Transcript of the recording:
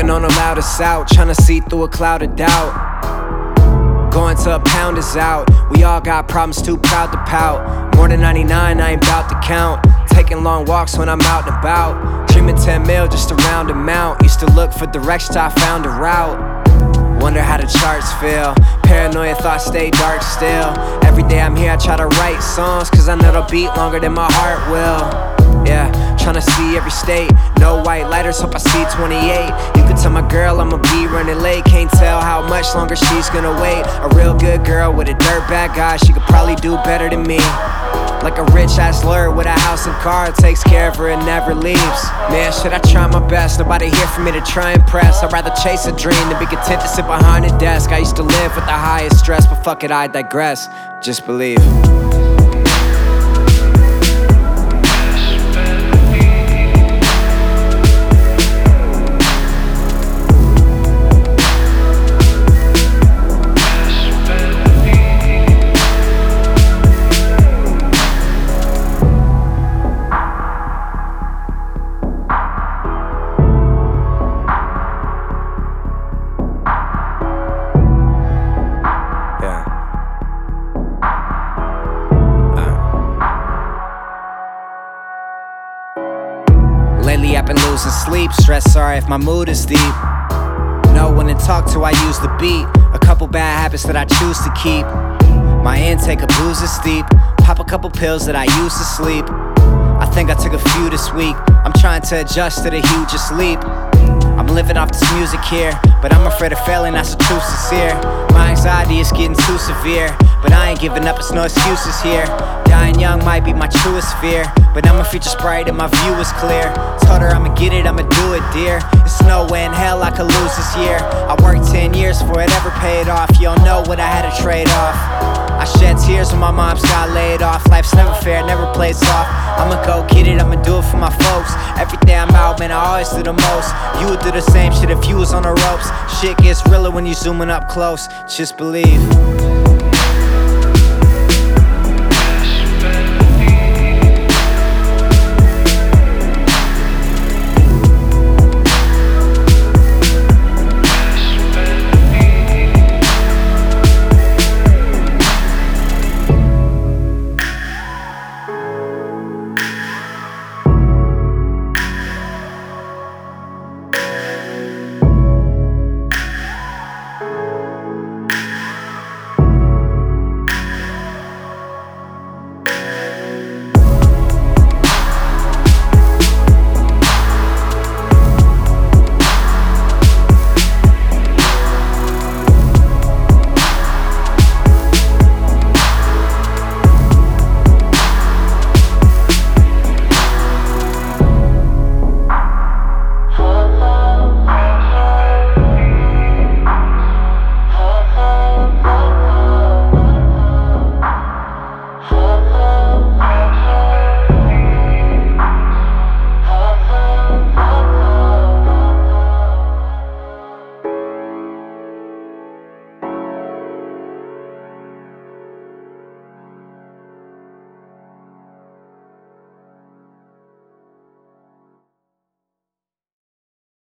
Rapping on the loudest out, tryna see through a cloud of doubt. Going to a pound is out. We all got problems, too proud to pout. More than 99, I ain't bout to count. Taking long walks when I'm out and about. Dreaming 10 mil just a round amount. Used to look for directions, I found a route. Wonder how the charts feel. Paranoia thoughts stay dark still. Every day I'm here, I try to write songs, cause I know they'll beat longer than my heart will. Yeah, tryna see every state. No white lighters, hope I see 28. You could tell my girl I'ma be running late. Can't tell how much longer she's gonna wait. A real good girl with a dirtbag guy, she could probably do better than me. Like a rich ass lawyer with a house and car, takes care of her and never leaves. Man, should I try my best? Nobody here for me to try and impress. I'd rather chase a dream than be content to sit behind a desk. I used to live with the highest stress, but fuck it, I digress. Just believe. Lately I've been losing sleep, stressed, sorry if my mood is deep. No one to talk to, I use the beat. A couple bad habits that I choose to keep. My intake of booze is steep. Pop a couple pills that I used to sleep. I think I took a few this week. I'm trying to adjust to the hugest leap. I'm living off this music here, but I'm afraid of failing, that's the truth sincere. My anxiety is getting too severe, but I ain't giving up, it's no excuses here. Dying young might be my truest fear, but I'm a future sprite and my view is clear. Told her I'ma get it, I'ma do it, dear. It's no way in hell I could lose this year. I worked 10 years before it ever paid off. You don't know what I had to trade off. I shed tears when my moms got laid off. Life's never fair, never plays off. I'ma go get it, I'ma do it for my folks. Every day I'm out, man, I always do the most. You would do the same shit if you was on the ropes. Shit gets realer when you zooming up close, just believe.